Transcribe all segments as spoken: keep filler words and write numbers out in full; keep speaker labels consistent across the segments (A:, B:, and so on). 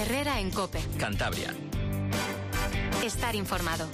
A: Herrera en COPE.
B: Cantabria.
A: Estar informado.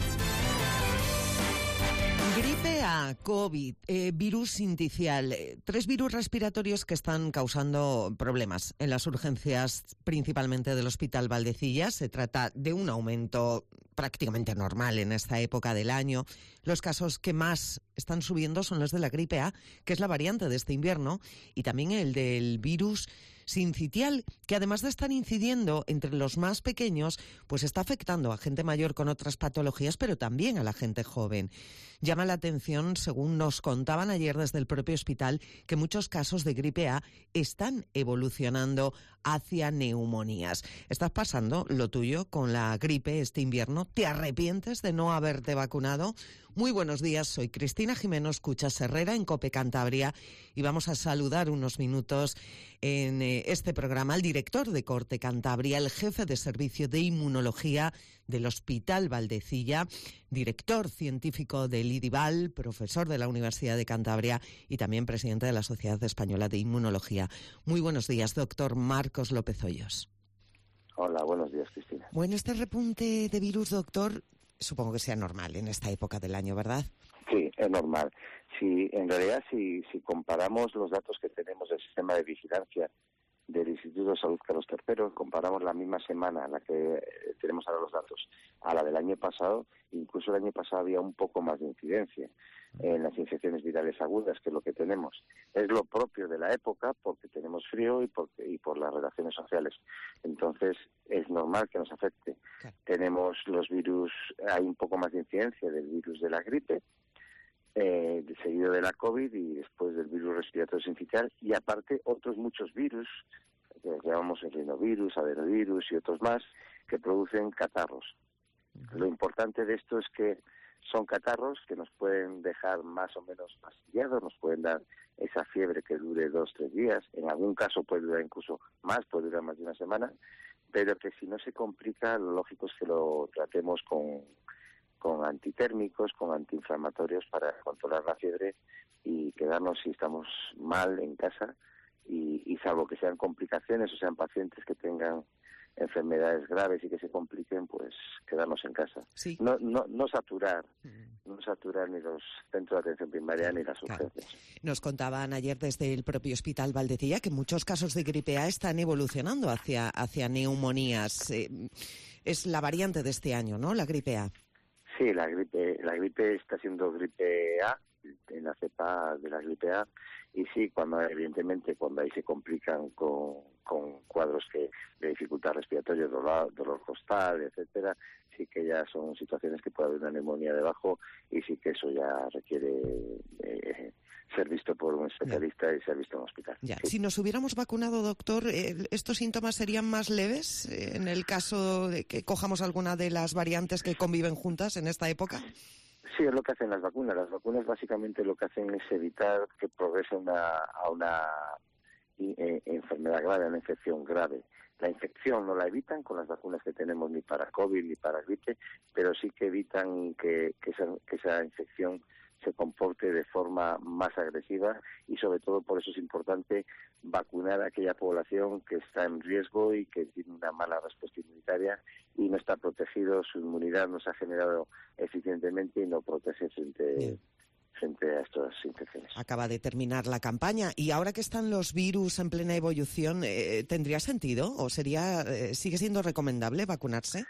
C: Gripe A, COVID, eh, virus sinticial, eh, tres virus respiratorios que están causando problemas en las urgencias, principalmente del Hospital Valdecilla. Se trata de un aumento prácticamente normal en esta época del año. Los casos que más están subiendo son los de la gripe A, que es la variante de este invierno, y también el del virus sincitial, que además de estar incidiendo entre los más pequeños, pues está afectando a gente mayor con otras patologías, pero también a la gente joven. Llama la atención, según nos contaban ayer desde el propio hospital, que muchos casos de gripe A están evolucionando hacia neumonías. ¿Estás pasando lo tuyo con la gripe este invierno? ¿Te arrepientes de no haberte vacunado? Muy buenos días, soy Cristina Jimeno, escuchas Herrera en COPE Cantabria y vamos a saludar unos minutos en eh, este programa al director de Corte Cantabria, el jefe de servicio de inmunología del Hospital Valdecilla, director científico del IDIVAL, profesor de la Universidad de Cantabria y también presidente de la Sociedad Española de Inmunología. Muy buenos días, doctor Marcos López Hoyos.
D: Hola, buenos días, Cristina.
C: Bueno, este repunte de virus, doctor, supongo que sea normal en esta época del año, ¿verdad?
D: Sí, es normal. Si, en realidad, si, si comparamos los datos que tenemos del sistema de vigilancia del Instituto de Salud Carlos tercero, comparamos la misma semana en la que tenemos ahora los datos a la del año pasado, incluso el año pasado había un poco más de incidencia en las infecciones virales agudas, que es lo que tenemos. Es lo propio de la época porque tenemos frío y, porque, y por las relaciones sociales. Entonces, es normal que nos afecte. Claro. Tenemos los virus, hay un poco más de incidencia del virus de la gripe, eh, seguido de la COVID y después del virus respiratorio sincitial, y aparte otros muchos virus, que llamamos el rinovirus, adenovirus y otros más, que producen catarros. Uh-huh. Lo importante de esto es que son catarros que nos pueden dejar más o menos fastidiados, nos pueden dar esa fiebre que dure dos, tres días, en algún caso puede durar incluso más, puede durar más de una semana, pero que si no se complica, lo lógico es que lo tratemos con, con antitérmicos, con antiinflamatorios para controlar la fiebre y quedarnos, si estamos mal, en casa, y, y salvo que sean complicaciones o sean pacientes que tengan enfermedades graves y que se compliquen, pues quedarnos en casa. Sí. No, no, no saturar, mm. no saturar ni los centros de atención primaria ni las urgencias.
C: Claro. Nos contaban ayer desde el propio Hospital Valdecilla que muchos casos de gripe A están evolucionando hacia, hacia neumonías. Eh, es la variante de este año, ¿no? La gripe A.
D: Sí, la gripe, la gripe está siendo gripe A, en la cepa de la gripe A, y sí, cuando evidentemente cuando ahí se complican con, con cuadros que de dificultad respiratoria, dolor, dolor costal, etcétera, sí que ya son situaciones que puede haber una neumonía debajo y sí que eso ya requiere eh, ser visto por un especialista ya. Y ser visto en un hospital.
C: Ya.
D: Sí.
C: Si nos hubiéramos vacunado, doctor, eh, ¿estos síntomas serían más leves eh, en el caso de que cojamos alguna de las variantes que conviven juntas en esta época?
D: Sí, es lo que hacen las vacunas. Las vacunas básicamente lo que hacen es evitar que progrese una, a una eh, enfermedad grave, a una infección grave. La infección no la evitan con las vacunas que tenemos ni para COVID ni para gripe, pero sí que evitan que, que, esa, que esa infección se comporte de forma más agresiva y sobre todo por eso es importante vacunar a aquella población que está en riesgo y que tiene una mala respuesta inmunitaria y no está protegido, su inmunidad no se ha generado eficientemente y no protege frente, Bien. frente a estas infecciones.
C: Acaba de terminar la campaña y ahora que están los virus en plena evolución, eh, ¿tendría sentido o sería eh, sigue siendo recomendable vacunarse?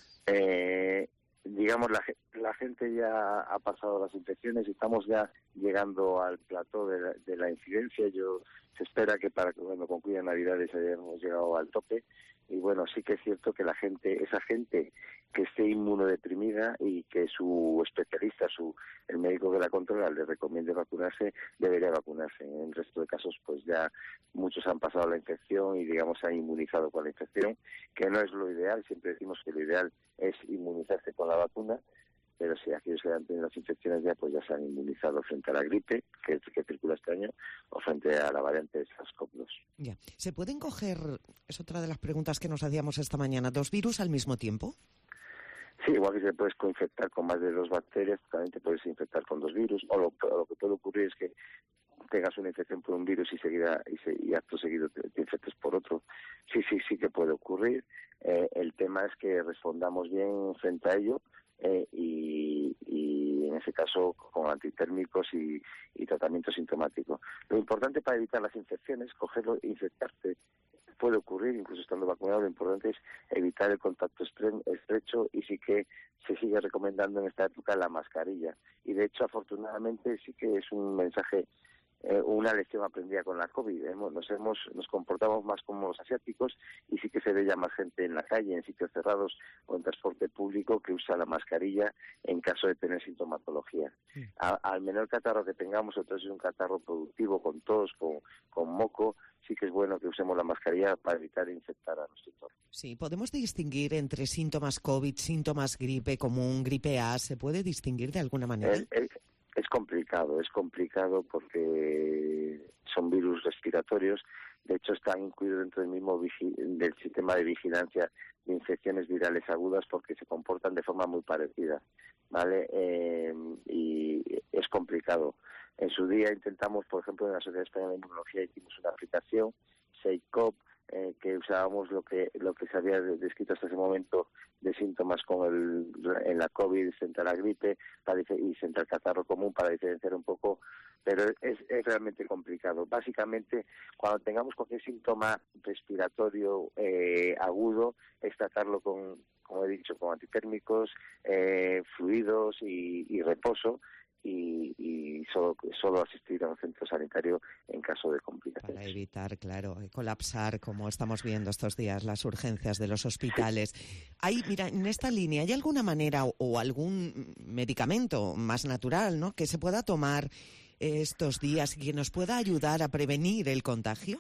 D: Eh... Digamos, la, la gente ya ha pasado las infecciones y estamos ya llegando al plató de la, de la incidencia. Yo se espera que para que cuando concluyan Navidades hayamos llegado al tope. Y bueno, sí que es cierto que la gente, esa gente que esté inmunodeprimida y que su especialista, su el médico que la controla, le recomiende vacunarse, debería vacunarse. En el resto de casos, pues ya muchos han pasado la infección y, digamos, se han inmunizado con la infección, que no es lo ideal. Siempre decimos que lo ideal es inmunizarse con la vacuna, pero si aquellos que han tenido las infecciones ya, pues ya se han inmunizado frente a la gripe, que, que circula este año, o frente a la variante de SARS-CoV dos.
C: Ya. ¿Se pueden coger, es otra de las preguntas que nos hacíamos esta mañana, dos virus al mismo tiempo?
D: Sí, igual que se puedes coinfectar con más de dos bacterias, también te puedes infectar con dos virus, o lo, o lo que puede ocurrir es que tengas una infección por un virus y seguida y, se, y acto seguido te, te infectes por otro. Sí, sí, sí que puede ocurrir. Eh, que respondamos bien frente a ello eh, y, y en ese caso con antitérmicos y, y tratamiento sintomático. Lo importante para evitar las infecciones, cogerlo e infectarte, puede ocurrir, incluso estando vacunado. Lo importante es evitar el contacto estrecho y sí que se sigue recomendando en esta época la mascarilla. Y de hecho, afortunadamente, sí que es un mensaje, eh, una lección aprendida con la COVID. Hemos, nos hemos nos comportamos más como los asiáticos y sí que se ve ya más gente en la calle, en sitios cerrados o en transporte público que usa la mascarilla en caso de tener sintomatología. Sí. A, al menor catarro que tengamos, entonces es un catarro productivo con tos, con, con moco, sí que es bueno que usemos la mascarilla para evitar infectar a nuestro entorno.
C: Sí, podemos distinguir entre síntomas COVID, síntomas gripe común, gripe A, ¿se puede distinguir de alguna manera?
D: Es, es, es complicado, es complicado porque son virus respiratorios. De hecho, están incluidos dentro del mismo vigi- del sistema de vigilancia de infecciones virales agudas porque se comportan de forma muy parecida, ¿vale? Eh, y es complicado. En su día intentamos, por ejemplo, en la Sociedad Española de Inmunología hicimos una aplicación, SEICOP, eh, que usábamos lo que lo que se había descrito hasta ese momento de síntomas con el, en la COVID frente a la gripe para, y frente al catarro común para diferenciar un poco, pero es, es realmente complicado. Básicamente, cuando tengamos cualquier síntoma respiratorio eh, agudo, es tratarlo con, como he dicho, con antitérmicos, eh, fluidos y, y reposo, y, y solo, solo asistir a un centro sanitario en caso de complicaciones.
C: Para evitar, claro, colapsar, como estamos viendo estos días, las urgencias de los hospitales. Sí. Hay, mira, en esta línea, ¿hay alguna manera o, o algún medicamento más natural, ¿no?, que se pueda tomar estos días y que nos pueda ayudar a prevenir el contagio?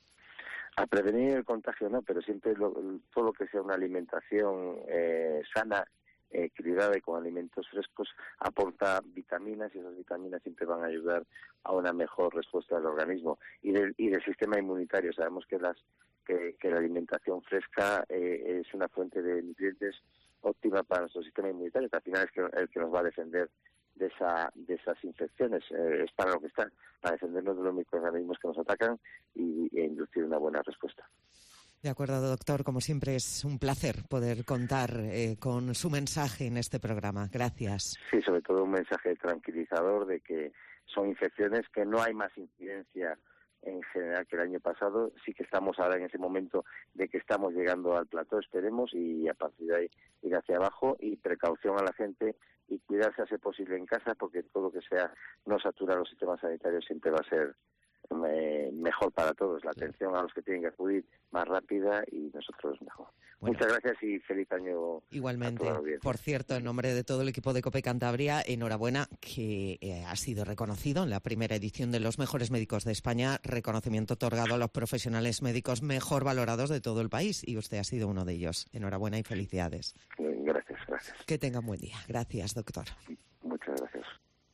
D: A prevenir el contagio no, pero siempre lo, todo lo que sea una alimentación eh, sana, equilibrada y con alimentos frescos, aporta vitaminas y esas vitaminas siempre van a ayudar a una mejor respuesta del organismo y del, y del sistema inmunitario. Sabemos que las que, que la alimentación fresca eh, es una fuente de nutrientes óptima para nuestro sistema inmunitario, que al final es que, el que nos va a defender de esa de esas infecciones. Eh, es para lo que está, para defendernos de los microorganismos que nos atacan y, e inducir una buena respuesta.
C: De acuerdo, doctor. Como siempre, es un placer poder contar eh, con su mensaje en este programa. Gracias.
D: Sí, sobre todo un mensaje tranquilizador de que son infecciones que no hay más incidencia en general que el año pasado. Sí que estamos ahora en ese momento de que estamos llegando al plató, esperemos, y a partir de ahí ir hacia abajo, y precaución a la gente y cuidarse a ser posible en casa, porque todo lo que sea no saturar los sistemas sanitarios siempre va a ser Eh, mejor para todos. La atención a los que tienen que acudir más rápida y nosotros mejor. Bueno, muchas gracias y feliz año.
C: Igualmente. Por cierto, en nombre de todo el equipo de COPE Cantabria, enhorabuena, que eh, ha sido reconocido en la primera edición de los mejores médicos de España, reconocimiento otorgado a los profesionales médicos mejor valorados de todo el país, y usted ha sido uno de ellos. Enhorabuena y felicidades.
D: Gracias, gracias.
C: Que tenga un buen día. Gracias, doctor.
D: Muchas gracias.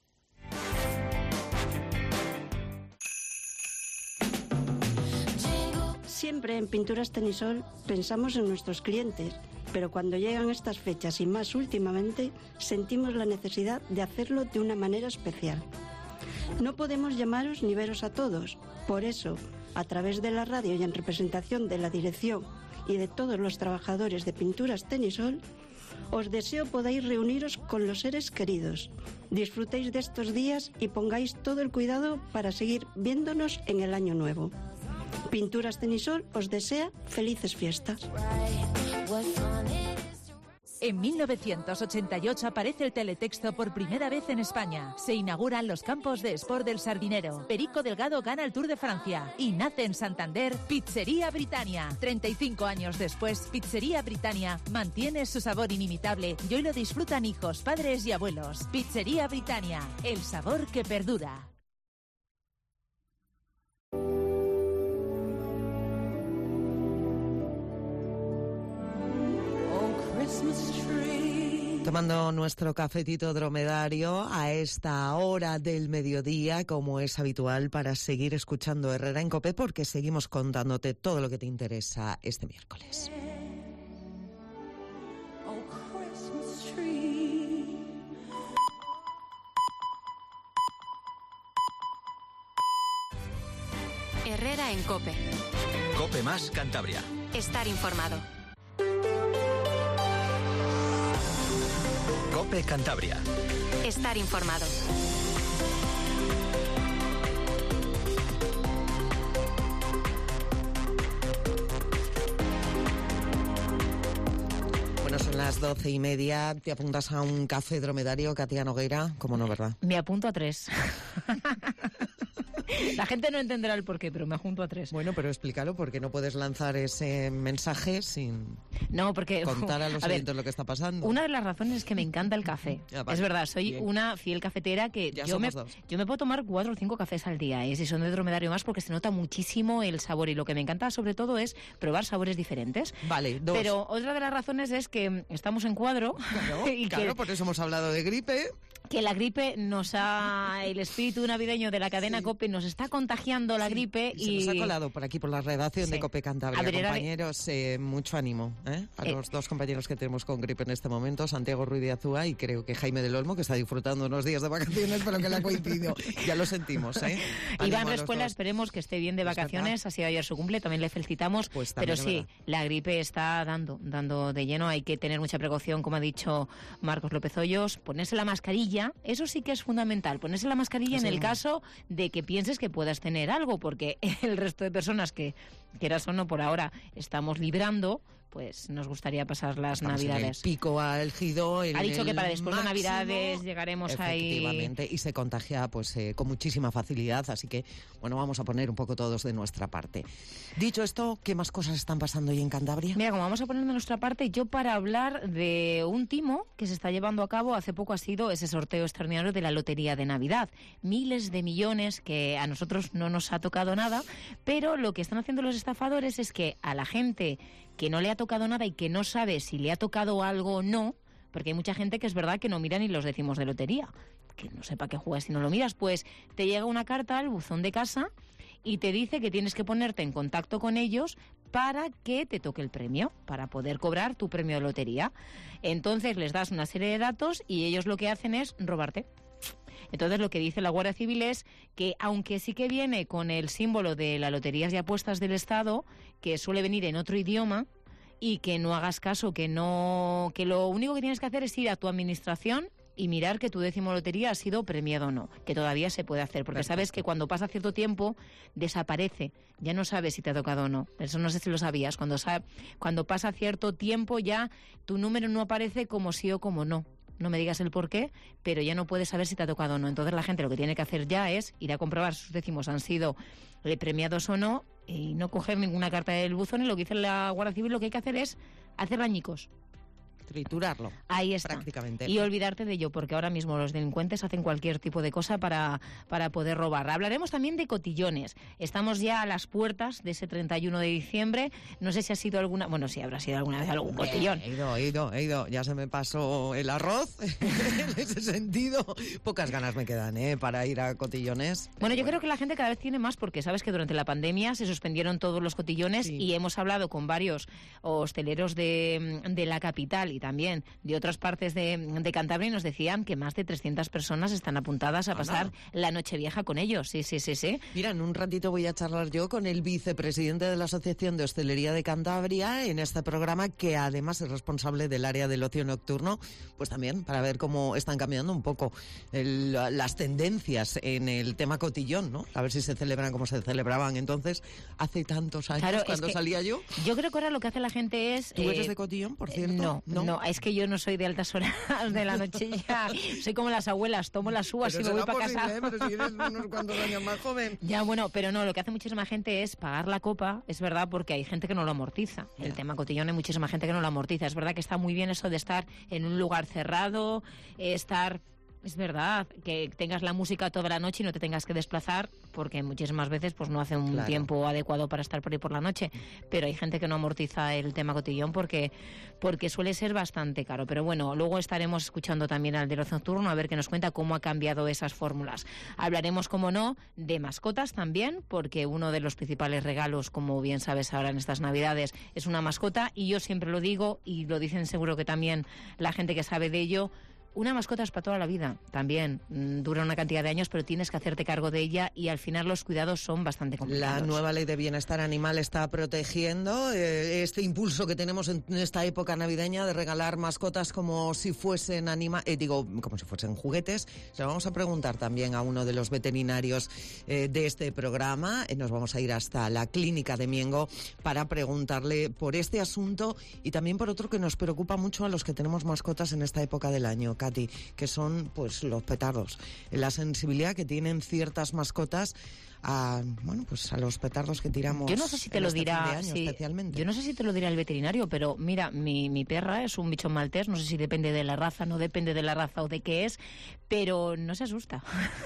B: Siempre en Pinturas Tenisol pensamos en nuestros clientes, pero cuando llegan estas fechas y más últimamente, sentimos la necesidad de hacerlo de una manera especial. No podemos llamaros ni veros a todos, por eso, a través de la radio y en representación de la dirección y de todos los trabajadores de Pinturas Tenisol, os deseo podáis reuniros con los seres queridos, disfrutéis de estos días y pongáis todo el cuidado para seguir viéndonos en el año nuevo. Pinturas Tenisol os desea felices fiestas.
E: En mil novecientos ochenta y ocho aparece el teletexto por primera vez en España. Se inauguran los campos de Sport del Sardinero. Perico Delgado gana el Tour de Francia. Y nace en Santander Pizzería Britannia. treinta y cinco años después, Pizzería Britannia mantiene su sabor inimitable y hoy lo disfrutan hijos, padres y abuelos. Pizzería Britannia, el sabor que perdura.
C: Tomando nuestro cafetito dromedario a esta hora del mediodía, como es habitual, para seguir escuchando Herrera en COPE, porque seguimos contándote todo lo que te interesa este miércoles.
A: Herrera en COPE.
F: COPE más Cantabria.
A: Estar informado.
F: COPE Cantabria.
A: Estar informado.
C: Bueno, son las doce y media. ¿Te apuntas a un café dromedario, Katia Nogueira? ¿Cómo no, verdad?
G: Me apunto a tres. La gente no entenderá el porqué, pero me apunto a tres.
C: Bueno, pero explícalo, porque no puedes lanzar ese mensaje sin
G: no, porque,
C: contar a los
G: a
C: oyentes
G: ver,
C: lo que está pasando.
G: Una de las razones es que me encanta el café.
C: Ah, vale.
G: Es verdad, soy
C: Bien.
G: una fiel cafetera que
C: Ya
G: yo me,
C: somos dos.
G: yo me puedo tomar cuatro o cinco cafés al día, ¿eh? Si son de dromedario más, porque se nota muchísimo el sabor. Y lo que me encanta sobre todo es probar sabores diferentes.
C: Vale, dos.
G: Pero otra de las razones es que estamos en cuadro
C: Claro,
G: y
C: claro,
G: que,
C: por eso hemos hablado de gripe.
G: que la gripe nos ha... El espíritu navideño de la cadena
C: Sí.
G: COPE nos está contagiando la
C: Sí,
G: gripe
C: y,
G: y...
C: se nos ha colado por aquí, por la redacción
G: Sí.
C: de COPE Cantabria.
G: A ver, era de-
C: Compañeros, eh, mucho ánimo ¿eh? a
G: Eh.
C: los dos compañeros que tenemos con gripe en este momento, Santiago Ruiz de Azúa y creo que Jaime del Olmo, que está disfrutando unos días de vacaciones, pero que le ha coincidido. Ya lo sentimos, ¿eh? Ánimo
G: Iván
C: a los
G: Respuela,
C: dos.
G: esperemos que esté bien de
C: Es
G: vacaciones, ha sido ayer su cumple, también le felicitamos,
C: Pues
G: pero
C: también es
G: sí,
C: verdad.
G: la gripe está dando, dando de lleno, hay que tener mucha precaución, como ha dicho Marcos López Hoyos, ponerse la mascarilla, eso sí que es fundamental, ponerse la mascarilla en
C: Sí.
G: el caso de que pienses que puedas tener algo, porque el resto de personas que, quieras o no, por ahora estamos librando, pues nos gustaría pasar las
C: Estamos en el
G: Navidades.
C: pico álgido. en
G: Ha dicho que
C: el
G: para después de
C: máximo.
G: Navidades llegaremos ahí.
C: Efectivamente, y se contagia pues eh, con muchísima facilidad, así que bueno, vamos a poner un poco todos de nuestra parte. Dicho esto, ¿qué más cosas están pasando hoy en Cantabria?
G: Mira, como vamos a poner de nuestra parte, yo para hablar de un timo que se está llevando a cabo, hace poco ha sido ese sorteo extraordinario de la Lotería de Navidad. Miles de millones que a nosotros no nos ha tocado nada, pero lo que están haciendo los estafadores es que a la gente que no le ha tocado nada y que no sabe si le ha tocado algo o no, porque hay mucha gente que es verdad que no mira ni los décimos de lotería, que no sepa qué juegas si no lo miras, pues te llega una carta al buzón de casa y te dice que tienes que ponerte en contacto con ellos para que te toque el premio, para poder cobrar tu premio de lotería. Entonces les das una serie de datos y ellos lo que hacen es robarte. Entonces lo que dice la Guardia Civil es que, aunque sí que viene con el símbolo de las loterías y apuestas del Estado, que suele venir en otro idioma, y que no hagas caso, que no, que lo único que tienes que hacer es ir a tu administración y mirar que tu décimo lotería ha sido premiado o no, que todavía se puede hacer, porque
C: Perfecto.
G: sabes que cuando pasa cierto tiempo desaparece, ya no sabes si te ha tocado o no. Eso no sé si lo sabías, cuando, sa- cuando pasa cierto tiempo ya tu número no aparece como sí o como no. No me digas el por qué, pero ya no puedes saber si te ha tocado o no. Entonces la gente lo que tiene que hacer ya es ir a comprobar si sus décimos han sido eh, premiados o no y no coger ninguna carta del buzón. Y lo que dice la Guardia Civil, lo que hay que hacer es hacer añicos.
C: Triturarlo.
G: Ahí está.
C: Prácticamente.
G: Y olvidarte de ello, porque ahora mismo los delincuentes hacen cualquier tipo de cosa para, para poder robar. Hablaremos también de cotillones. Estamos ya a las puertas de ese treinta y uno de diciembre. No sé si ha sido alguna... Bueno, sí, habrá sido alguna vez algún cotillón.
C: He ido, he ido, he ido. Ya se me pasó el arroz en ese sentido. Pocas ganas me quedan, ¿eh? Para ir a cotillones.
G: Bueno, yo creo que la gente cada vez tiene más, porque sabes que durante la pandemia se suspendieron todos los cotillones
C: Sí.
G: y hemos hablado con varios hosteleros de, de la capital y también de otras partes de, de Cantabria y nos decían que más de trescientas personas están apuntadas a
C: Anda.
G: pasar la Nochevieja con ellos. Sí, sí, sí, sí.
C: Mira, en un ratito voy a charlar yo con el vicepresidente de la Asociación de Hostelería de Cantabria en este programa, que además es responsable del área del ocio nocturno, pues también para ver cómo están cambiando un poco el- las tendencias en el tema cotillón, ¿no? A ver si se celebran como se celebraban entonces hace tantos años,
G: Claro, es
C: cuando
G: que
C: salía yo.
G: Yo creo que ahora lo que hace la gente es...
C: ¿Tú
G: eh,
C: eres de cotillón, por
G: eh,
C: cierto?
G: No, no, es que yo no soy de altas horas de la noche ya. Soy como las abuelas, tomo las uvas y me voy para casa.
C: ¿eh? Pero si eres unos cuantos años más joven.
G: Ya, bueno, pero no, lo que hace muchísima gente es pagar la copa, es verdad, porque hay gente que no lo amortiza. El
C: Ya.
G: tema cotillón hay muchísima gente que no lo amortiza. Es verdad que está muy bien eso de estar en un lugar cerrado, eh, estar... Es verdad, que tengas la música toda la noche y no te tengas que desplazar, porque muchísimas veces pues no hace un
C: Claro.
G: tiempo adecuado para estar por ahí por la noche. Pero hay gente que no amortiza el tema cotillón porque, porque suele ser bastante caro. Pero bueno, luego estaremos escuchando también al del ocio nocturno a ver qué nos cuenta cómo ha cambiado esas fórmulas. Hablaremos, como no, de mascotas también, porque uno de los principales regalos, como bien sabes ahora en estas Navidades, es una mascota. Y yo siempre lo digo, y lo dicen seguro que también la gente que sabe de ello, Una mascota es para toda la vida, también mm, dura una cantidad de años, pero tienes que hacerte cargo de ella y al final los cuidados son bastante complicados.
C: La nueva ley de bienestar animal está protegiendo eh, este impulso que tenemos en esta época navideña de regalar mascotas como si fuesen anima eh, digo, como si fuesen juguetes. Se lo vamos a preguntar también a uno de los veterinarios eh, de este programa. Eh, nos vamos a ir hasta la clínica de Miengo para preguntarle por este asunto y también por otro que nos preocupa mucho a los que tenemos mascotas en esta época del año, Katy, que son pues los petardos. La sensibilidad que tienen ciertas mascotas a, bueno, pues a los petardos que tiramos.
G: Yo no sé si te lo
C: este
G: dirá,
C: fin de año,
G: sí,
C: especialmente.
G: Yo no sé si te lo dirá el veterinario, pero mira, mi, mi perra es un bichón maltés, no sé si depende de la raza, no depende de la raza o de qué es, pero no se asusta.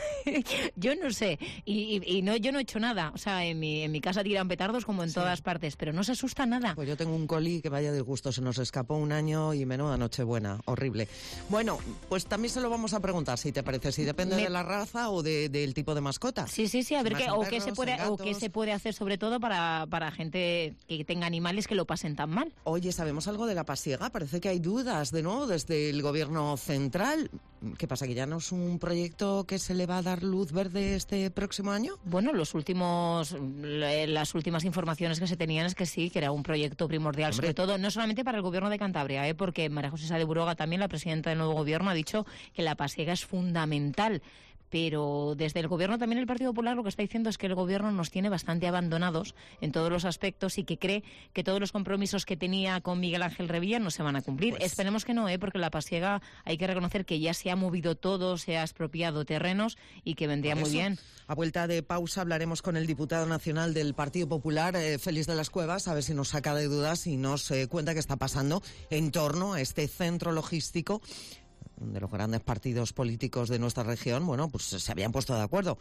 G: Yo no sé, y, y, y no, yo no he hecho nada, o sea, en mi, en mi casa tiran petardos como en sí. todas partes, pero no se asusta nada.
C: Pues yo tengo un collie que vaya de gusto, se nos escapó un año y menuda Nochebuena, horrible. Bueno, pues también se lo vamos a preguntar, si te parece, si depende Me... de la raza o de, del tipo de mascota.
G: Sí, sí, sí, a ver qué, o, perros, qué se puede, o qué se puede hacer sobre todo para, para gente que tenga animales que lo pasen tan mal.
C: Oye, ¿sabemos algo de la pasiega? Parece que hay dudas de nuevo desde el gobierno central. ¿Qué pasa, que ya no es un proyecto que se le va a dar luz verde este próximo año?
G: Bueno, los últimos, las últimas informaciones que se tenían es que sí, que era un proyecto primordial, Hombre. sobre todo, no solamente para el gobierno de Cantabria, ¿eh? porque María José Sá de Buroga, también la presidenta del nuevo gobierno, ha dicho que la pasiega es fundamental. Pero desde el gobierno también el Partido Popular lo que está diciendo es que el gobierno nos tiene bastante abandonados en todos los aspectos y que cree que todos los compromisos que tenía con Miguel Ángel Revilla no se van a cumplir. Pues esperemos que no, ¿eh? porque la pasiega hay que reconocer que ya se ha movido todo, se ha expropiado terrenos y que vendría muy bien.
C: A vuelta de pausa hablaremos con el diputado nacional del Partido Popular, eh, Félix de las Cuevas, a ver si nos saca de dudas y nos eh, cuenta qué está pasando en torno a este centro logístico de los grandes partidos políticos de nuestra región. Bueno, pues se habían puesto de acuerdo.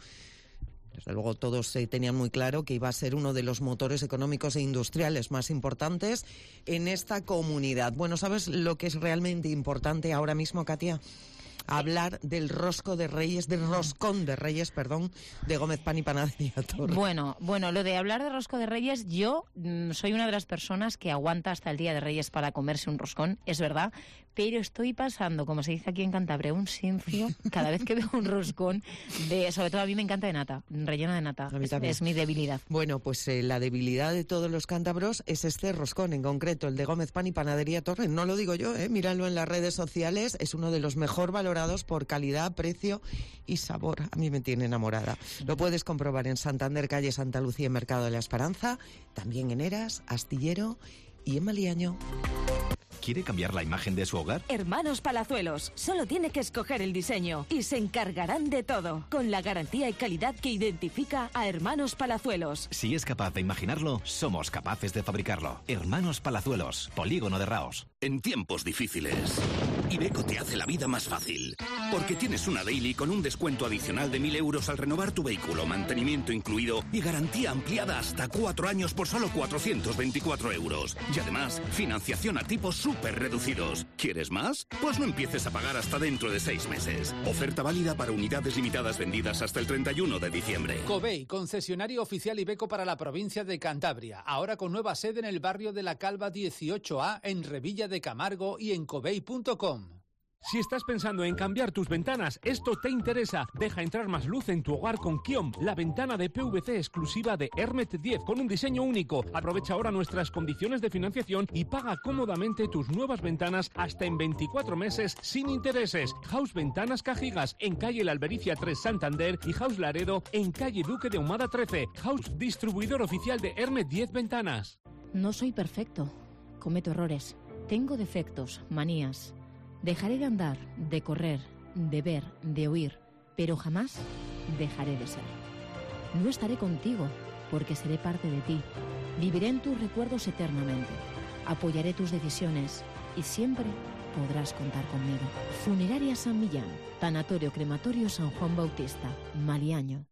C: Desde luego todos eh, tenían muy claro que iba a ser uno de los motores económicos e industriales más importantes en esta comunidad. Bueno, ¿sabes lo que es realmente importante ahora mismo, Katia? Hablar del rosco de Reyes, del roscón de Reyes, perdón, de Gómez Pan y Panadería Torre.
G: Bueno, bueno, lo de hablar de rosco de Reyes, yo mmm, soy una de las personas que aguanta hasta el día de Reyes para comerse un roscón, es verdad, pero estoy pasando, como se dice aquí en Cantabria, un sinfio cada vez que veo un roscón, de, sobre todo a mí me encanta de nata, relleno de nata, es, es mi debilidad.
C: Bueno, pues eh, la debilidad de todos los cántabros es este roscón, en concreto el de Gómez Pan y Panadería Torre, no lo digo yo, eh, míralo en las redes sociales, es uno de los mejor valorados por calidad, precio y sabor. A mí me tiene enamorada. Lo puedes comprobar en Santander, calle Santa Lucía, Mercado de la Esperanza, también en Eras, Astillero y en Maliaño.
F: ¿Quiere cambiar la imagen de su hogar?
H: Hermanos Palazuelos. Solo tiene que escoger el diseño y se encargarán de todo, con la garantía y calidad que identifica a Hermanos Palazuelos.
F: Si es capaz de imaginarlo, somos capaces de fabricarlo. Hermanos Palazuelos, Polígono de Raos.
I: En tiempos difíciles, Iveco te hace la vida más fácil. Porque tienes una daily con un descuento adicional de mil euros al renovar tu vehículo, mantenimiento incluido y garantía ampliada hasta cuatro años por solo cuatrocientos veinticuatro euros. Y además, financiación a tipos súper reducidos. ¿Quieres más? Pues no empieces a pagar hasta dentro de seis meses. Oferta válida para unidades limitadas vendidas hasta el treinta y uno de diciembre.
J: Covey, concesionario oficial Iveco para la provincia de Cantabria. Ahora con nueva sede en el barrio de la Calva dieciocho A, en Revilla de Camargo y en covey punto com.
K: Si estás pensando en cambiar tus ventanas, esto te interesa. Deja entrar más luz en tu hogar con Kiom, la ventana de P V C exclusiva de Hermet diez con un diseño único. Aprovecha ahora nuestras condiciones de financiación y paga cómodamente tus nuevas ventanas hasta en veinticuatro meses sin intereses. House Ventanas Cajigas en calle La Albericia tres Santander y House Laredo en calle Duque de Ahumada trece. House distribuidor oficial de Hermet diez Ventanas.
G: No soy perfecto. Cometo errores. Tengo defectos, manías. Dejaré de andar, de correr, de ver, de oír, pero jamás dejaré de ser. No estaré contigo, porque seré parte de ti. Viviré en tus recuerdos eternamente. Apoyaré tus decisiones y siempre podrás contar conmigo. Funeraria San Millán, Tanatorio Crematorio San Juan Bautista, Maliaño.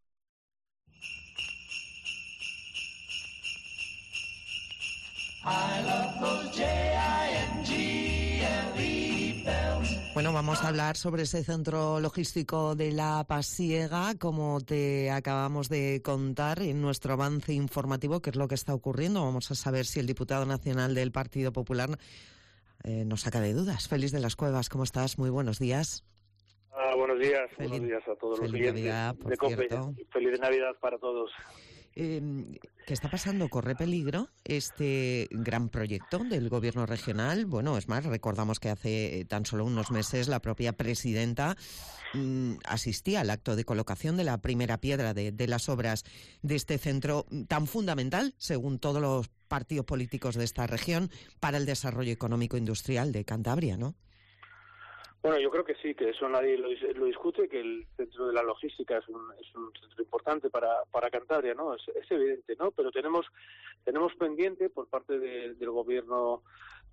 L: I love those J I N G L E bells.
C: Bueno, vamos a hablar sobre ese centro logístico de la Pasiega, como te acabamos de contar en nuestro avance informativo, qué es lo que está ocurriendo. Vamos a saber si el diputado nacional del Partido Popular eh, nos saca de dudas. Félix de las Cuevas, ¿cómo estás? Muy buenos días.
M: Ah, buenos días,
C: Feliz,
M: buenos días a todos
C: feliz
M: los oyentes
C: Navidad, por
M: de COPE.
C: cierto.
M: Feliz Navidad para todos.
C: Eh, ¿Qué está pasando? ¿Corre peligro este gran proyecto del gobierno regional? Bueno, es más, recordamos que hace tan solo unos meses la propia presidenta mmm, asistía al acto de colocación de la primera piedra de, de las obras de este centro tan fundamental, según todos los partidos políticos de esta región, para el desarrollo económico industrial de Cantabria, ¿no?
M: Bueno, yo creo que sí, que eso nadie lo, lo discute, que el centro de la logística es un, es un centro importante para, para Cantabria, ¿no? Es, es evidente, ¿no? Pero tenemos tenemos pendiente por parte de, del gobierno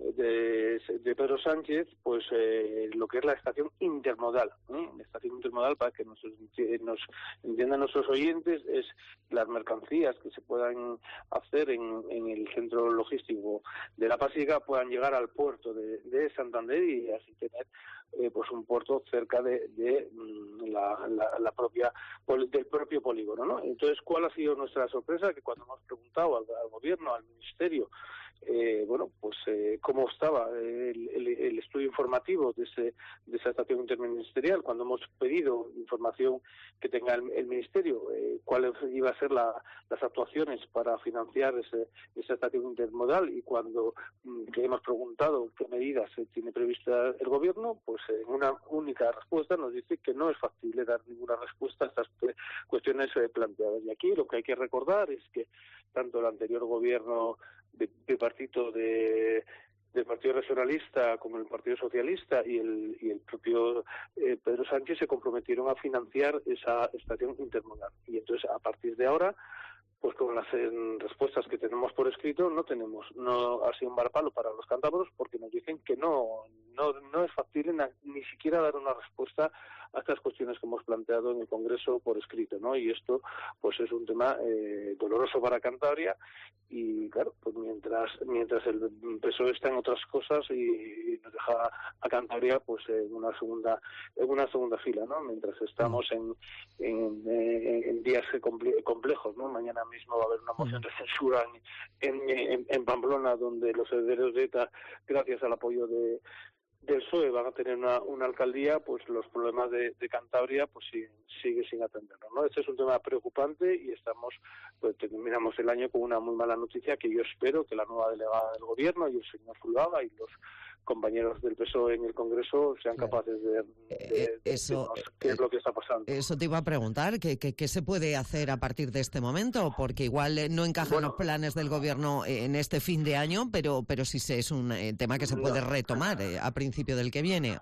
M: de, de Pedro Sánchez, pues eh, lo que es la estación intermodal, ¿eh? La estación intermodal, para que nos, nos entiendan nuestros oyentes, es las mercancías que se puedan hacer en, en el centro logístico de La Pasiega puedan llegar al puerto de, de Santander y así tener Eh, pues un puerto cerca de, de la, la, la propia del propio polígono, ¿no? Entonces, ¿cuál ha sido nuestra sorpresa? Que cuando hemos preguntado al, al gobierno, al ministerio, eh, bueno, pues eh, cómo estaba el, el, el estudio informativo de ese de esa estación interministerial, cuando hemos pedido información que tenga el, el ministerio, eh, cuáles iba a ser la, las actuaciones para financiar ese, esa estación intermodal, y cuando mm, que hemos preguntado qué medidas eh, tiene prevista el gobierno, pues en una única respuesta nos dice que no es factible dar ninguna respuesta a estas cuestiones eh, planteadas. Y aquí lo que hay que recordar es que tanto el anterior gobierno de, de partido de del Partido Regionalista como el Partido Socialista y el, y el propio eh, Pedro Sánchez se comprometieron a financiar esa estación intermodal. Y entonces, a partir de ahora, pues con las eh, respuestas que tenemos por escrito, no tenemos, no ha sido un varapalo para los cántabros, porque nos dicen que no, no, no es factible na, ni siquiera dar una respuesta a estas cuestiones que hemos planteado en el Congreso por escrito, ¿no? Y esto, pues es un tema eh, doloroso para Cantabria, y claro, pues mientras mientras el P S O E está en otras cosas y, y nos deja a Cantabria pues en una segunda en una segunda fila, ¿no? Mientras estamos en en, en, en días complejos, ¿no? Mañana mismo va a haber una moción de censura en, en, en Pamplona, donde los herederos de ETA, gracias al apoyo de del P S O E, van a tener una, una alcaldía, pues los problemas de, de Cantabria pues siguen, sigue sin atendernos, ¿no? Este es un tema preocupante y estamos, pues terminamos el año con una muy mala noticia, que yo espero que la nueva delegada del gobierno y el señor Fulvaga y los compañeros del P S O E en el Congreso sean claro. capaces de, de, de
C: eso,
M: decirnos qué es lo que está pasando.
C: Eso te iba a preguntar, ¿qué, qué, qué se puede hacer a partir de este momento? Porque igual no encajan bueno, los planes del gobierno en este fin de año, pero pero sí es un eh, tema que se puede no. retomar eh, a principio del que viene.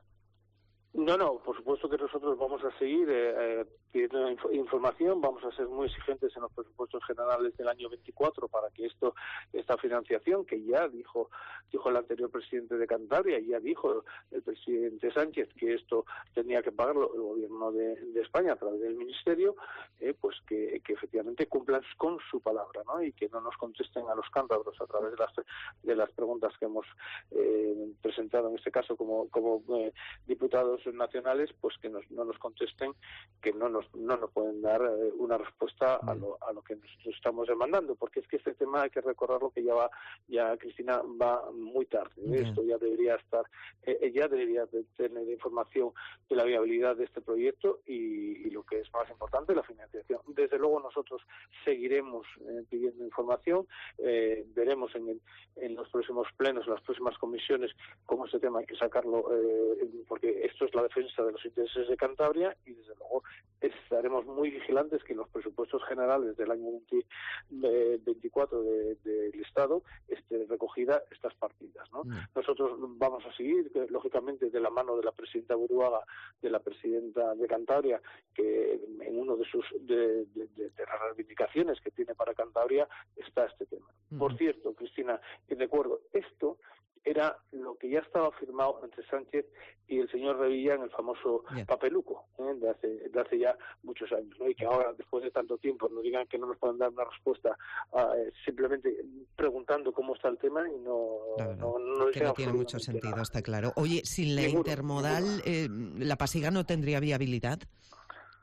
M: No, no, por supuesto que nosotros vamos a seguir eh, pidiendo inf- información, vamos a ser muy exigentes en los presupuestos generales del año veinticuatro para que esto, esta financiación que ya dijo dijo el anterior presidente de Cantabria, ya dijo el presidente Sánchez que esto tenía que pagarlo el gobierno de, de España a través del ministerio, eh, pues que, que efectivamente cumplan con su palabra, ¿no? Y que no nos contesten a los cántabros a través de las de las preguntas que hemos eh, presentado en este caso como como eh, diputados nacionales, pues que nos, no nos contesten, que no nos no nos pueden dar eh, una respuesta a lo a lo que nosotros estamos demandando, porque es que este tema hay que recordarlo que ya va ya Cristina va muy tarde. Okay. Esto ya debería estar eh, ya debería de tener información de la viabilidad de este proyecto y, y lo que es más importante, la financiación. Desde luego nosotros seguiremos eh, pidiendo información, eh, veremos en, el, en los próximos plenos, en las próximas comisiones cómo este tema hay que sacarlo, eh, porque esto es la defensa de los intereses de Cantabria, y desde luego estaremos muy vigilantes que en los presupuestos generales del año veinte, eh, veinticuatro de, de, del Estado esté recogida estas partidas, ¿no? Mm. Nosotros vamos a seguir, que, lógicamente, de la mano de la presidenta Buruaga, de la presidenta de Cantabria, que en uno de sus de, de, de, de las reivindicaciones que tiene para Cantabria está este tema. Mm. Por cierto, Cristina, y recuerdo, esto era lo que ya estaba firmado entre Sánchez y el señor Revilla en el famoso yeah. papeluco, ¿eh? de hace de hace ya muchos años, ¿no? Y que ahora, después de tanto tiempo, nos digan que no nos pueden dar una respuesta uh, simplemente preguntando cómo está el tema y no
C: no,
M: no,
C: no,
M: no
C: que no tiene mucho sentido, nada. Está claro. Oye, sin la
M: Ninguno,
C: intermodal, eh, ¿la Pasiega no tendría viabilidad?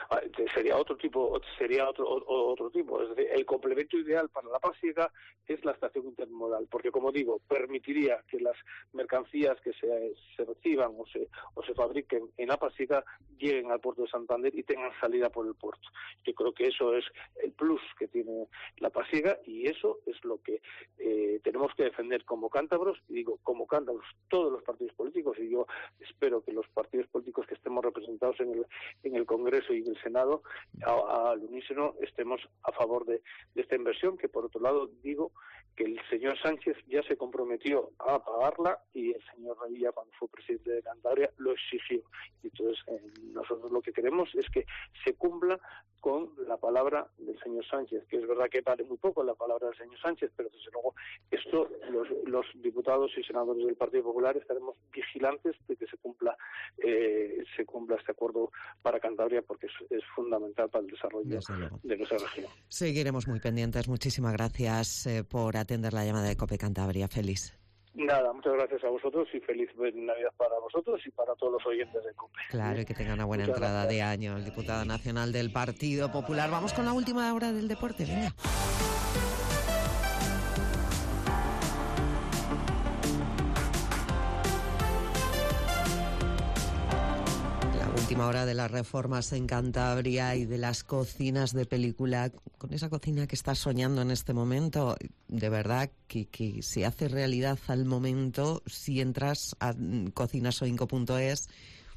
M: sería otro tipo, sería otro otro tipo. Es decir, el complemento ideal para la pasiega es la estación intermodal, porque como digo, permitiría que las mercancías que se, se reciban o se o se fabriquen en la pasiega lleguen al puerto de Santander y tengan salida por el puerto. Yo creo que eso es el plus que tiene la pasiega y eso es lo que eh, tenemos que defender como cántabros, y digo como cántabros todos los partidos políticos, y yo espero que los partidos políticos que estemos representados en el en el Congreso y en el Senado al unísono estemos a favor de, de esta inversión, que por otro lado digo que el señor Sánchez ya se comprometió a pagarla y el señor Revilla, cuando fue presidente de Cantabria, lo exigió. Y entonces eh, nosotros lo que queremos es que se cumpla con la palabra del señor Sánchez, que es verdad que vale muy poco la palabra del señor Sánchez, pero desde luego esto los, los diputados y senadores del Partido Popular estaremos vigilantes de que se cumpla eh, se cumpla este acuerdo para Cantabria, porque es, es fundamental para el desarrollo de nuestra región.
C: Seguiremos muy pendientes. Muchísimas gracias eh, por atender la llamada de COPE Cantabria. Feliz.
M: Nada, muchas gracias a vosotros y feliz Navidad para vosotros y para todos los oyentes de COPE.
C: Claro, y que tenga una buena
M: Muchas
C: entrada
M: gracias.
C: de año el diputado nacional del Partido Popular. Vamos con la última hora del deporte, venga. Última hora de las reformas en Cantabria y de las cocinas de película, con esa cocina que estás soñando en este momento, de verdad que, que se hace realidad al momento si entras a cocinasoinco punto es,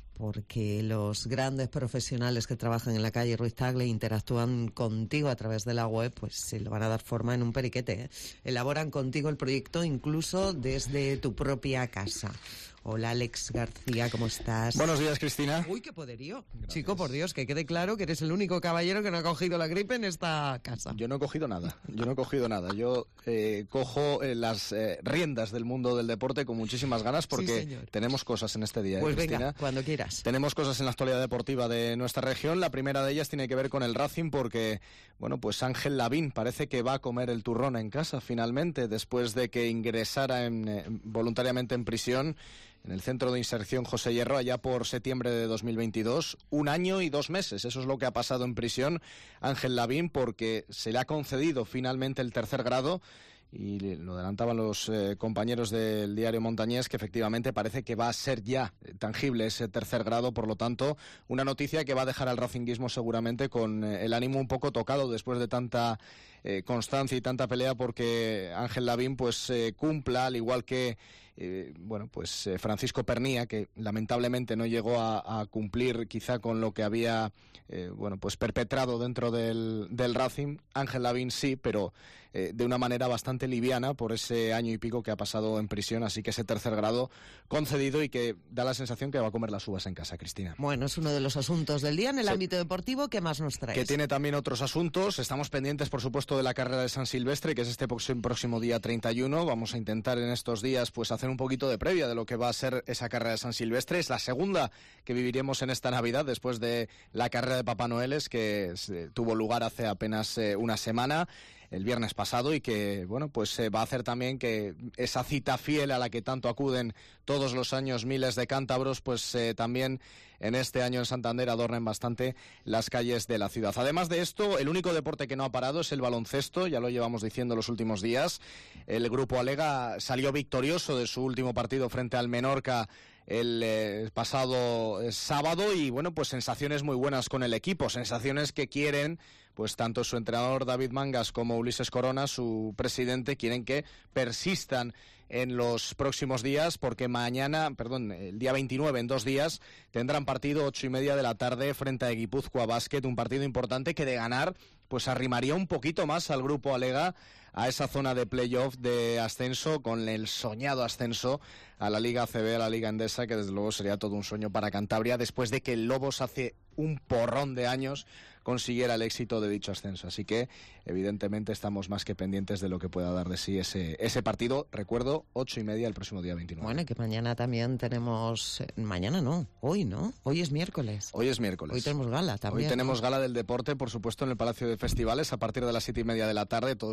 C: porque los grandes profesionales que trabajan en la calle Ruiz Tagle interactúan contigo a través de la web, pues se le van a dar forma en un periquete, ¿eh? Elaboran contigo el proyecto incluso desde tu propia casa. Hola, Alex García, ¿cómo estás?
N: Buenos días, Cristina.
C: Uy, qué poderío. Gracias. Chico, por Dios, que quede claro que eres el único caballero que no ha cogido la gripe en esta casa.
N: Yo no he cogido nada, yo no he cogido nada. Yo eh, cojo eh, las eh, riendas del mundo del deporte con muchísimas ganas porque sí, tenemos cosas en este día,
C: Pues
N: ¿eh, Cristina?
C: venga, cuando quieras.
N: Tenemos cosas en la actualidad deportiva de nuestra región. La primera de ellas tiene que ver con el Racing porque, bueno, pues Ángel Lavín parece que va a comer el turrón en casa finalmente, después de que ingresara en, eh, voluntariamente en prisión en el Centro de Inserción José Hierro allá por septiembre de dos mil veintidós. Un año y dos meses, eso es lo que ha pasado en prisión Ángel Lavín, porque se le ha concedido finalmente el tercer grado. Y lo adelantaban los eh, compañeros del diario Montañés, que efectivamente parece que va a ser ya tangible ese tercer grado. Por lo tanto, una noticia que va a dejar al racinguismo seguramente con eh, el ánimo un poco tocado después de tanta eh, constancia y tanta pelea porque Ángel Lavín pues eh, cumpla, al igual que eh, bueno pues eh, Francisco Pernía, que lamentablemente no llegó a, a cumplir quizá con lo que había eh, bueno pues perpetrado dentro del, del Racing. Ángel Lavín sí, pero eh, de una manera bastante liviana por ese año y pico que ha pasado en prisión, así que ese tercer grado concedido y que da la sensación que va a comer las uvas en casa, Cristina.
C: Bueno, es uno de los asuntos del día en el sí. ámbito deportivo. ¿Qué más nos traes?
N: Que tiene también otros asuntos. Estamos pendientes, por supuesto, de la carrera de San Silvestre, que es este próximo día treinta y uno. Vamos a intentar en estos días pues hacer un poquito de previa de lo que va a ser esa carrera de San Silvestre. Es la segunda que viviremos en esta Navidad después de la carrera de Papá Noeles, que eh, tuvo lugar hace apenas eh, una semana, el viernes pasado, y que bueno pues eh, va a hacer también que esa cita fiel a la que tanto acuden todos los años miles de cántabros, pues eh, también en este año en Santander adornen bastante las calles de la ciudad. Además de esto, el único deporte que no ha parado es el baloncesto, ya lo llevamos diciendo los últimos días. El grupo Alega salió victorioso de su último partido frente al Menorca el eh, pasado eh, sábado y bueno pues sensaciones muy buenas con el equipo, sensaciones que quieren pues tanto su entrenador David Mangas como Ulises Corona, su presidente, quieren que persistan en los próximos días, porque mañana, perdón, el día veintinueve, en dos días, tendrán partido ocho y media de la tarde frente a Guipúzcoa Basket, un partido importante que de ganar pues arrimaría un poquito más al grupo Alega a esa zona de playoff de ascenso, con el soñado ascenso a la Liga A C B, a la Liga Endesa, que desde luego sería todo un sueño para Cantabria, después de que el Lobos hace un porrón de años consiguiera el éxito de dicho ascenso. Así que, evidentemente, estamos más que pendientes de lo que pueda dar de sí ese, ese partido. Recuerdo, ocho y media el próximo día veintinueve.
C: Bueno, que mañana también tenemos... Mañana no, hoy, ¿no? Hoy es miércoles.
N: Hoy es miércoles.
C: Hoy tenemos gala también.
N: Hoy tenemos
C: ¿no?
N: gala del deporte, por supuesto, en el Palacio de Festivales, a partir de las siete y media de la tarde. Todo el mundo que lo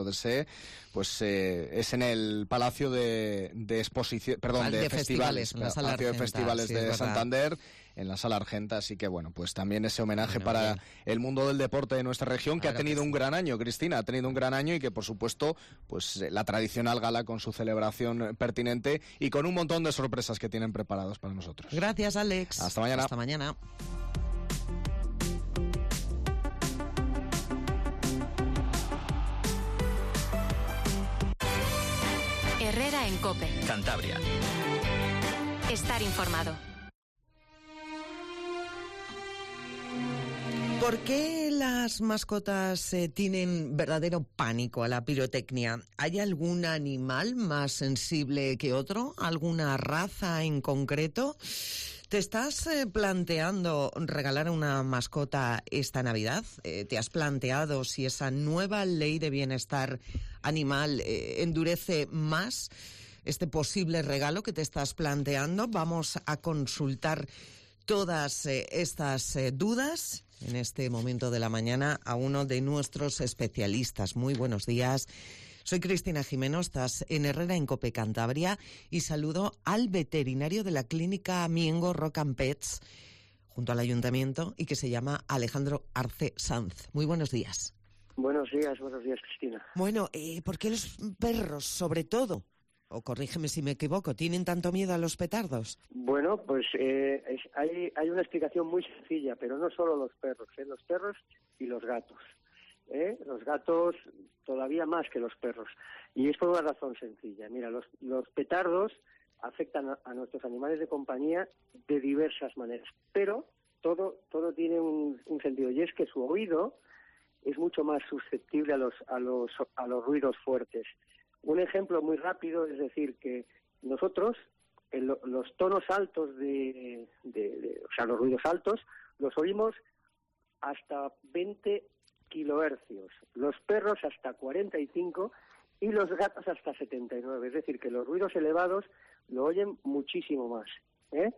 N: se, pues eh, es en el Palacio de, de Exposición, perdón, de,
C: de Festivales,
N: festivales,
C: en la Sala
N: Palacio
C: Argenta,
N: de Festivales
C: sí,
N: de Santander, en la Sala Argenta, así que bueno, pues también ese homenaje bueno, para bien. el mundo del deporte de nuestra región, claro, que ha tenido que un sí. gran año, Cristina, ha tenido un gran año y que por supuesto, pues la tradicional gala con su celebración pertinente y con un montón de sorpresas que tienen preparados para nosotros.
C: Gracias, Alex.
N: Hasta mañana.
C: Hasta mañana.
A: Herrera en COPE.
F: Cantabria.
A: Estar informado.
C: ¿Por qué las mascotas eh, tienen verdadero pánico a la pirotecnia? ¿Hay algún animal más sensible que otro? ¿Alguna raza en concreto? ¿Te estás eh, planteando regalar una mascota esta Navidad? Eh, ¿Te has planteado si esa nueva ley de bienestar animal eh, endurece más este posible regalo que te estás planteando? Vamos a consultar todas eh, estas eh, dudas en este momento de la mañana a uno de nuestros especialistas. Muy buenos días. Soy Cristina Jimeno, estás en Herrera en COPE Cantabria y saludo al veterinario de la clínica Miengo Rock and Pets junto al ayuntamiento y que se llama Alejandro Arce Sanz. Muy buenos días.
O: Buenos días, buenos días, Cristina.
C: Bueno, eh, ¿por qué los perros, sobre todo, o corrígeme si me equivoco, tienen tanto miedo a los petardos?
O: Bueno, pues eh, es, hay, hay una explicación muy sencilla, pero no solo los perros, ¿eh? Los perros y los gatos. ¿eh? Los gatos todavía más que los perros. Y es por una razón sencilla. Mira, los, los petardos afectan a, a nuestros animales de compañía de diversas maneras, pero todo, todo tiene un, un sentido, y es que su oído es mucho más susceptible a los, a los, a los ruidos fuertes. Un ejemplo muy rápido es decir que nosotros, en lo, los tonos altos, de, de, de, o sea, los ruidos altos, los oímos hasta veinte kilohercios, los perros hasta cuarenta y cinco y los gatos hasta setenta y nueve. Es decir, que los ruidos elevados lo oyen muchísimo más. ¿eh?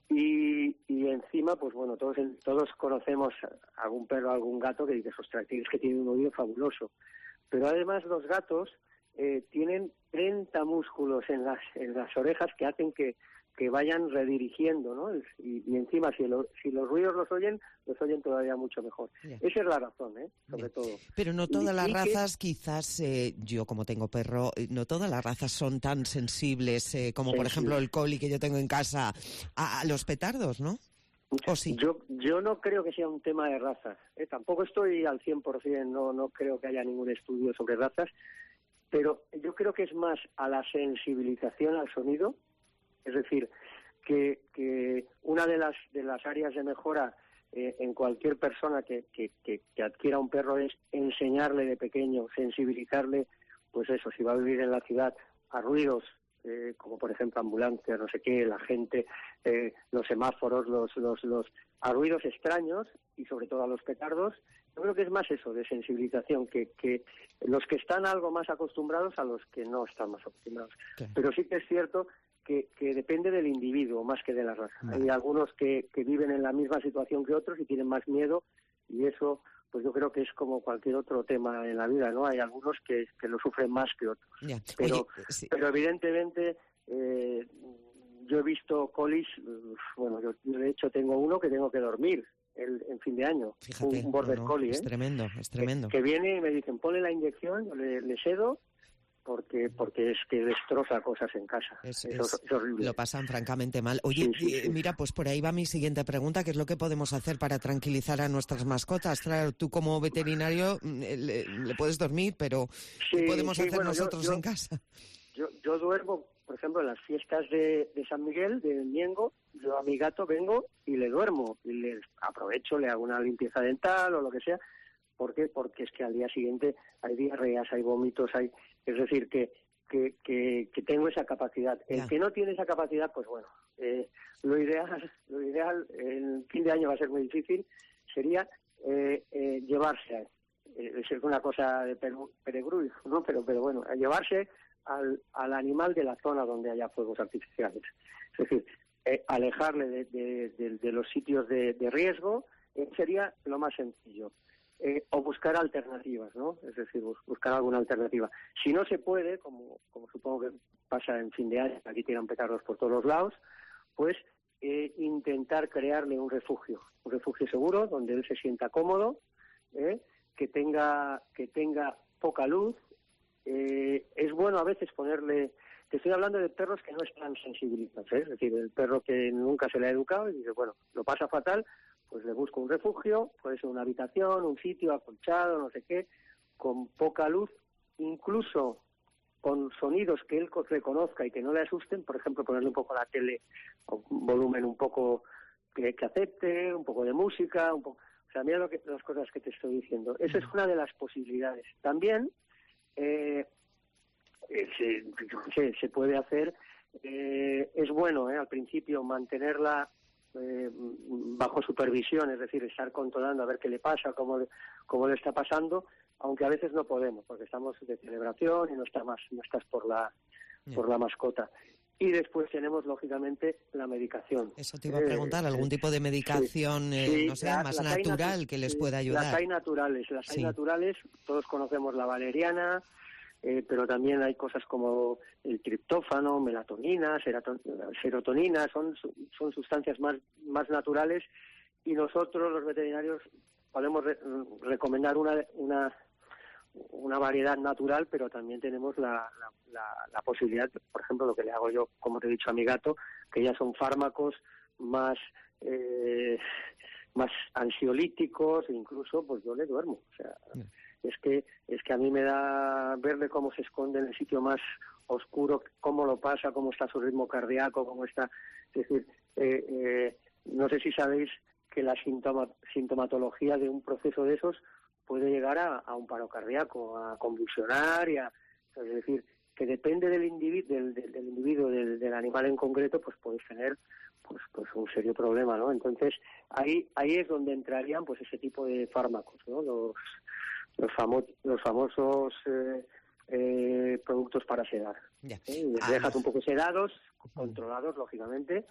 O: Y, y encima, pues bueno, todos todos conocemos a algún perro, a algún gato que dice, ostras, es que tiene un oído fabuloso. Pero además los gatos eh, tienen treinta músculos en las en las orejas que hacen que, que vayan redirigiendo, ¿no? Y, y encima, si, lo, si los ruidos los oyen, los oyen todavía mucho mejor. Bien. Esa es la razón, ¿eh? Sobre Bien. todo.
C: Pero no todas y, las
O: y
C: razas,
O: que...
C: quizás, eh, yo como tengo perro, no todas las razas son tan sensibles eh, como, sí, por ejemplo, sí. el collie que yo tengo en casa a, a los petardos, ¿no? ¿O sí?
O: Yo, yo no creo que sea un tema de razas. ¿eh? Tampoco estoy al cien por ciento, no, no creo que haya ningún estudio sobre razas, pero yo creo que es más a la sensibilización al sonido. Es decir, que, que una de las de las áreas de mejora eh, en cualquier persona que, que, que, que adquiera un perro es enseñarle de pequeño, sensibilizarle, pues eso, si va a vivir en la ciudad, a ruidos, eh, como por ejemplo ambulancias, no sé qué, la gente, eh, los semáforos, los, los, los, a ruidos extraños y sobre todo a los petardos. Yo creo que es más eso, de sensibilización, que, que los que están algo más acostumbrados a los que no están más acostumbrados. Sí. Pero sí que es cierto Que, que depende del individuo más que de la raza. Vale. Hay algunos que, que viven en la misma situación que otros y tienen más miedo, y eso pues yo creo que es como cualquier otro tema en la vida, ¿no? Hay algunos que, que lo sufren más que otros.
C: Ya.
O: Pero,
C: Oye, sí.
O: pero evidentemente eh, yo he visto colis, bueno, yo de hecho tengo uno que tengo que dormir el, en fin de año,
C: Fíjate,
O: un border
C: no, no,
O: collie,
C: es
O: ¿eh?
C: tremendo, es tremendo.
O: Que, que viene y me dicen, ponle la inyección, yo le, le sedo, porque porque es que destroza cosas en casa.
C: Es,
O: Eso
C: es,
O: es horrible.
C: Lo pasan francamente mal. Oye,
O: sí, sí,
C: eh,
O: sí.
C: mira, pues por ahí va mi siguiente pregunta, ¿qué es lo que podemos hacer para tranquilizar a nuestras mascotas? Claro, tú como veterinario le, le puedes dormir, pero
O: sí,
C: ¿qué podemos
O: sí,
C: hacer
O: bueno,
C: nosotros
O: yo, yo,
C: en casa?
O: Yo, yo duermo, por ejemplo, en las fiestas de, de San Miguel, de Miengo, yo a mi gato vengo y le duermo, y le aprovecho, le hago una limpieza dental o lo que sea. ¿Por qué? Porque es que al día siguiente hay diarreas, hay vómitos, hay... Es decir, que Que, que, que tengo esa capacidad. El yeah. que no tiene esa capacidad, pues bueno, eh, lo ideal, lo ideal, el fin de año va a ser muy difícil, sería eh, eh, llevarse, a, eh, es una cosa de perogrullo, ¿no? Pero, pero bueno, a llevarse al, al animal de la zona donde haya fuegos artificiales. Es decir, eh, alejarle de, de, de, de los sitios de, de riesgo eh, sería lo más sencillo. eh, o buscar alternativas, ¿no? Es decir, bus- buscar alguna alternativa. Si no se puede, como, como supongo que pasa en fin de año, aquí tiran petardos por todos los lados, pues eh, intentar crearle un refugio, un refugio seguro, donde él se sienta cómodo, ¿eh? que tenga que tenga poca luz. Eh, es bueno a veces ponerle... Te estoy hablando de perros que no están sensibilizados, ¿eh? Es decir, el perro que nunca se le ha educado y dice, bueno, lo pasa fatal, pues le busco un refugio, puede ser una habitación, un sitio acolchado, no sé qué, con poca luz, incluso con sonidos que él co- reconozca y que no le asusten, por ejemplo, ponerle un poco la tele a un volumen un poco que, que acepte, un poco de música, un poco... O sea, mira lo que, las cosas que te estoy diciendo. Esa es una de las posibilidades. También eh, eh, se, se, se puede hacer, eh, es bueno eh, al principio mantenerla eh, bajo supervisión, es decir, estar controlando a ver qué le pasa, cómo, le- cómo le está pasando, aunque a veces no podemos, porque estamos de celebración y no está más, no estás por la, por la mascota. Y después tenemos, lógicamente, la medicación.
C: Eso te iba a preguntar, ¿algún tipo de medicación,
O: sí,
C: eh,
O: sí,
C: no sé,
O: la-
C: más
O: las hay
C: natural
O: natu-
C: que les
O: sí,
C: pueda ayudar?
O: Las hay naturales, las hay
C: Sí.
O: naturales, todos conocemos la valeriana, eh, pero también hay cosas como el triptófano, melatonina, serato- serotonina, son, son sustancias más, más naturales y nosotros, los veterinarios, podemos re- recomendar una, una, una variedad natural, pero también tenemos la, la, la, la posibilidad, por ejemplo, lo que le hago yo, como te he dicho a mi gato, que ya son fármacos más eh, más ansiolíticos, incluso pues yo le duermo. O sea, es que es que a mí me da verle cómo se esconde en el sitio más oscuro, cómo lo pasa, cómo está su ritmo cardíaco, cómo está... Es decir, eh, eh, no sé si sabéis que la sintoma, sintomatología de un proceso de esos puede llegar a, a un paro cardíaco, a convulsionar, y a, es decir, que depende del individuo, del, del, del individuo, del, del animal en concreto, pues puedes tener pues pues un serio problema, ¿no? Entonces ahí ahí es donde entrarían pues ese tipo de fármacos, ¿no? Los los, famo- los famosos eh, eh, productos para sedar.
C: Ya.
O: ¿eh? Les
C: Ah,
O: dejas un poco sedados, controlados, lógicamente,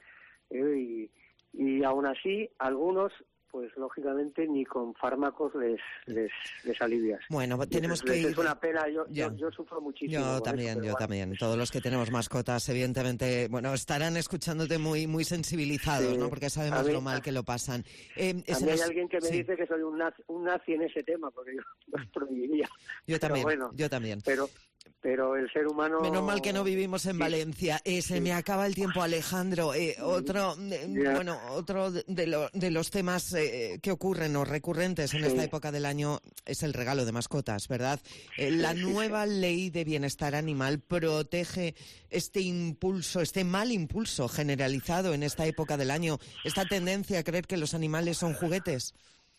O: eh, y, y aún así algunos pues lógicamente ni con fármacos les les, les alivias.
C: Bueno, tenemos
O: Les-
C: que
O: les
C: ir...
O: Es una pena, yo,
C: Ya.
O: yo, yo sufro muchísimo.
C: Yo
O: con
C: también,
O: eso, pero
C: yo
O: bueno.
C: también. Todos los que tenemos mascotas, evidentemente, bueno, estarán escuchándote muy muy sensibilizados,
O: Sí.
C: ¿no? Porque
O: A
C: sabemos
O: mí-
C: lo mal que lo pasan. Eh,
O: A
C: se
O: mí hay
C: nos-
O: alguien que me
C: sí,
O: dice que soy un nazi, un nazi en ese tema, porque yo los prohibiría.
C: yo
O: Pero
C: también,
O: bueno,
C: yo también.
O: Pero, pero el ser humano...
C: Menos mal que no vivimos en
O: Sí.
C: Valencia. Eh, se
O: Sí.
C: me acaba el tiempo, Alejandro. Eh, otro, eh,
O: Ya.
C: bueno, otro de, de lo- de los temas eh, que ocurren o recurrentes en
O: Sí.
C: esta época del año es el regalo de mascotas, ¿verdad? Eh, la
O: Sí, sí,
C: nueva ley de bienestar animal protege este impulso, este mal impulso generalizado en esta época del año, esta tendencia a creer que los animales son juguetes.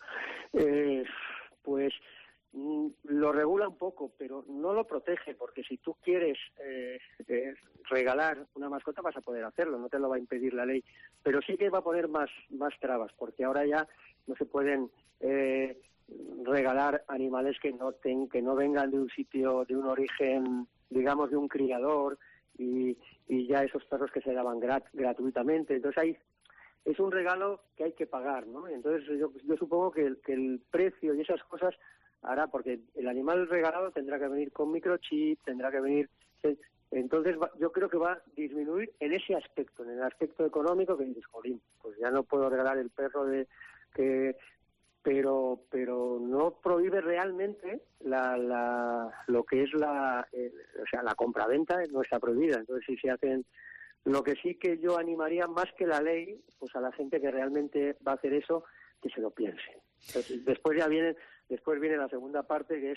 O: Eh, pues mm, lo regula un poco, pero no lo protege, porque si tú quieres eh, eh, regalar una mascota vas a poder hacerlo, no te lo va a impedir la ley, pero sí que va a poner más, más trabas, porque ahora ya no se pueden eh, regalar animales que no ten, que no vengan de un sitio, de un origen, digamos, de un criador, y, y ya esos perros que se daban grat, gratuitamente. Entonces hay es un regalo que hay que pagar, ¿no? Entonces yo, yo supongo que el, que el precio y esas cosas hará, porque el animal regalado tendrá que venir con microchip, tendrá que venir... Entonces va, yo creo que va a disminuir en ese aspecto, en el aspecto económico, que dices, jolín, pues ya no puedo regalar el perro de que... pero pero no prohíbe realmente la, la lo que es la eh, o sea la compraventa no está prohibida. Entonces si se hacen, lo que sí que yo animaría más que la ley, pues a la gente que realmente va a hacer eso, que se lo piense. Entonces, después ya viene después viene la segunda parte, que es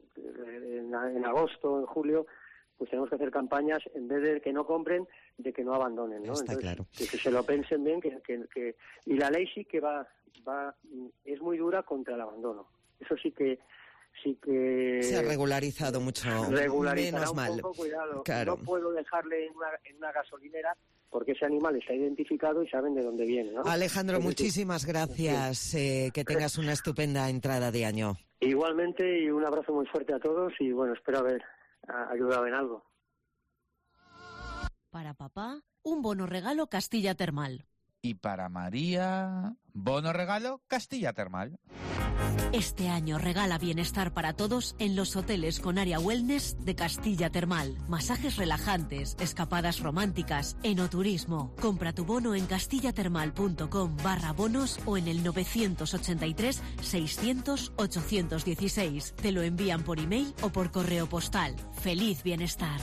O: en, en agosto, en julio, pues tenemos que hacer campañas, en vez de que no compren, de que no abandonen, ¿no?
C: Está
O: Entonces,
C: claro.
O: que, que se lo piensen bien, que, que, que y la ley sí que va va es muy dura contra el abandono. Eso sí que sí que
C: Se ha regularizado mucho,
O: regularizará
C: menos
O: un
C: mal.
O: poco, cuidado.
C: Claro.
O: No puedo dejarle en una, en una gasolinera porque ese animal está identificado y saben de dónde viene, ¿no?
C: Alejandro,
O: Entonces,
C: muchísimas gracias. Eh, que tengas una estupenda entrada de año.
O: igualmente, y un abrazo muy fuerte a todos, y bueno, espero haber a- ayudado en algo.
P: Para papá, un bono regalo Castilla Termal. Y para María, bono regalo Castilla Termal.
Q: Este año regala bienestar para todos en los hoteles con área wellness de Castilla Termal. Masajes relajantes, escapadas románticas, enoturismo. Compra tu bono en castillatermal.com barra bonos o en el novecientos ochenta y tres seiscientos ochocientos dieciséis. Te lo envían por email o por correo postal. ¡Feliz bienestar!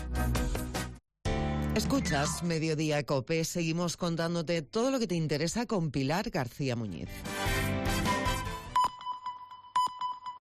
C: Escuchas Mediodía Cope. Seguimos contándote todo lo que te interesa con Pilar García Muñiz.